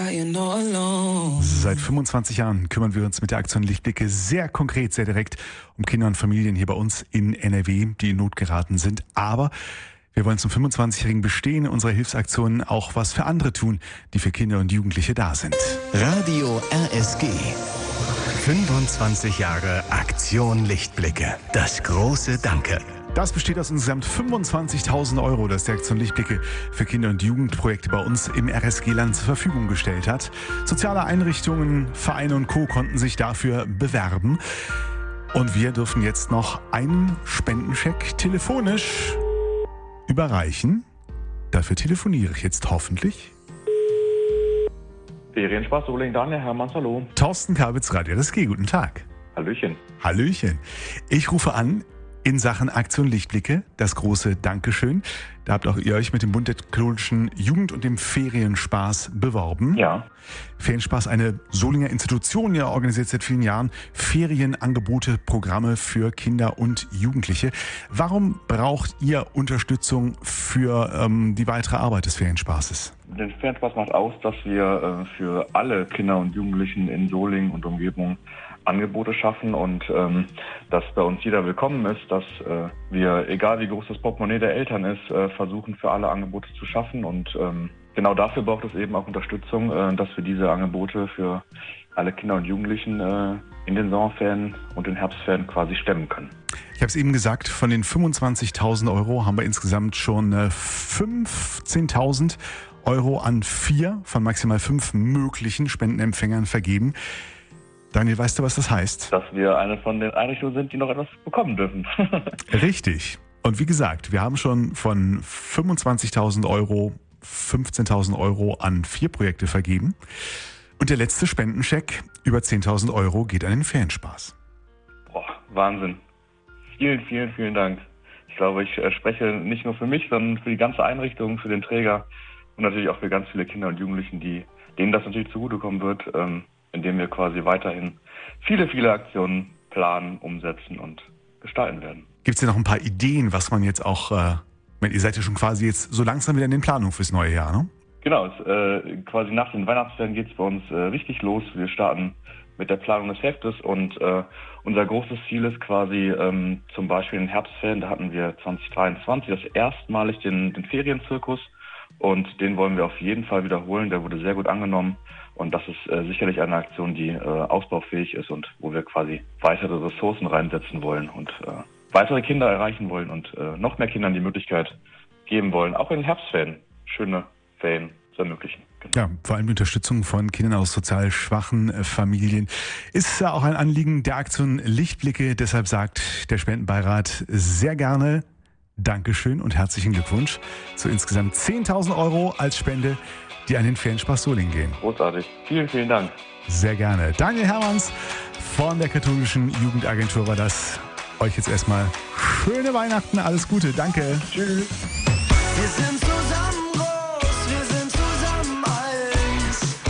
Seit 25 Jahren kümmern wir uns mit der Aktion Lichtblicke sehr konkret, sehr direkt um Kinder und Familien hier bei uns in NRW, die in Not geraten sind. Aber wir wollen zum 25-jährigen Bestehen unserer Hilfsaktionen auch was für andere tun, die für Kinder und Jugendliche da sind. Radio RSG. 25 Jahre Aktion Lichtblicke. Das große Danke. Das besteht aus insgesamt 25.000 €, das die Aktion Lichtblicke für Kinder- und Jugendprojekte bei uns im RSG-Land zur Verfügung gestellt hat. Soziale Einrichtungen, Vereine und Co. konnten sich dafür bewerben. Und wir dürfen jetzt noch einen Spendenscheck telefonisch überreichen. Dafür telefoniere ich jetzt hoffentlich. Ferienspaß, Soling, Daniel Hermanns, hallo. Thorsten Kabitz, Radio RSG, guten Tag. Hallöchen. Hallöchen. Ich rufe an in Sachen Aktion Lichtblicke, das große Dankeschön. Da habt auch ihr euch mit dem Bund der katholischen Jugend und dem Ferienspaß beworben. Ja. Ferienspaß, eine Solinger Institution, ja, organisiert seit vielen Jahren Ferienangebote, Programme für Kinder und Jugendliche. Warum braucht ihr Unterstützung für die weitere Arbeit des Ferienspaßes? Den Ferienspaß macht aus, dass wir für alle Kinder und Jugendlichen in Solingen und Umgebung Angebote schaffen und dass bei uns jeder willkommen ist, dass wir, egal wie groß das Portemonnaie der Eltern ist, versuchen für alle Angebote zu schaffen und genau dafür braucht es eben auch Unterstützung, dass wir diese Angebote für alle Kinder und Jugendlichen in den Sommerferien und den Herbstferien quasi stemmen können. Ich habe es eben gesagt, von den 25.000 € haben wir insgesamt schon 15.000 € an 4 von maximal 5 möglichen Spendenempfängern vergeben. Daniel, weißt du, was das heißt? Dass wir eine von den Einrichtungen sind, die noch etwas bekommen dürfen. Richtig. Und wie gesagt, wir haben schon von 25.000 € 15.000 € an 4 Projekte vergeben. Und der letzte Spendenscheck über 10.000 € geht an den Ferienspaß. Boah, Wahnsinn. Vielen, vielen, vielen Dank. Ich glaube, ich spreche nicht nur für mich, sondern für die ganze Einrichtung, für den Träger und natürlich auch für ganz viele Kinder und Jugendlichen, denen das natürlich zugutekommen wird, indem wir quasi weiterhin viele, viele Aktionen planen, umsetzen und gestalten werden. Gibt es denn noch ein paar Ideen, was man jetzt auch, ihr seid ja schon quasi jetzt so langsam wieder in den Planungen fürs neue Jahr, ne? Genau, quasi nach den Weihnachtsferien geht es bei uns richtig los. Wir starten mit der Planung des Heftes und unser großes Ziel ist quasi zum Beispiel in den Herbstferien, da hatten wir 2023 das erstmalig den Ferienzirkus und den wollen wir auf jeden Fall wiederholen. Der wurde sehr gut angenommen. Und das ist sicherlich eine Aktion, die ausbaufähig ist und wo wir quasi weitere Ressourcen reinsetzen wollen und weitere Kinder erreichen wollen und noch mehr Kindern die Möglichkeit geben wollen, auch in den Herbstferien schöne Ferien zu ermöglichen. Genau. Ja, vor allem die Unterstützung von Kindern aus sozial schwachen Familien ist ja auch ein Anliegen der Aktion Lichtblicke. Deshalb sagt der Spendenbeirat sehr gerne Dankeschön und herzlichen Glückwunsch zu insgesamt 10.000 € als Spende, die an den Ferienspaß Solingen gehen. Großartig. Vielen, vielen Dank. Sehr gerne. Daniel Hermanns von der katholischen Jugendagentur war das. Euch jetzt erstmal schöne Weihnachten, alles Gute, danke. Tschüss. Wir sind